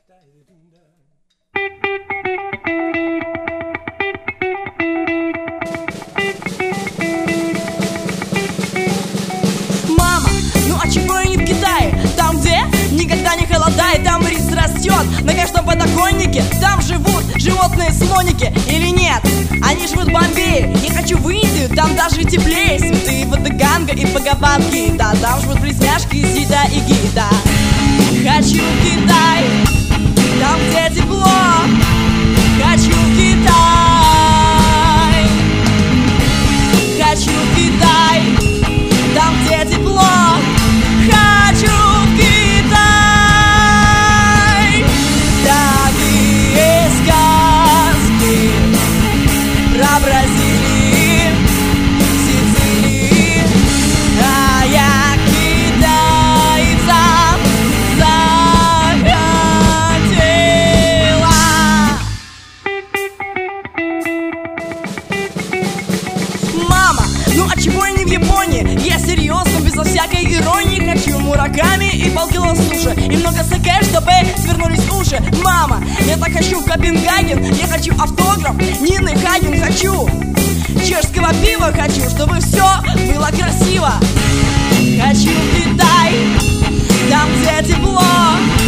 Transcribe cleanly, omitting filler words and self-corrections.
Мама, ну а чего я не в Китае? Там, где никогда не холодает, там рис растет на каждом подоконнике. Там живут животные-слоники или нет? Они живут в Бомбее. Я хочу в Индию, там даже теплее. Святые воды Ганга и Бхагавад-гита. Там живут близняшки Зида и Гита. Хочу в Китай, там где тепло. Хочу в Китай. Хочу в Китай, там где тепло. Хочу в Китай. Такие сказки про Бразилию, Сицилию, а я китайцам захотела. Мама, ну а чего я не в Японии? Я серьезно, безо всякой иронии. Хочу мураками и полкило суши и много саке, чтобы свернулись уши. Мама, я так хочу в Копенгаген. Я хочу автограф Нины Хаген. Хочу чешского пива. Хочу, чтобы все было красиво. Хочу в Китай, там где тепло.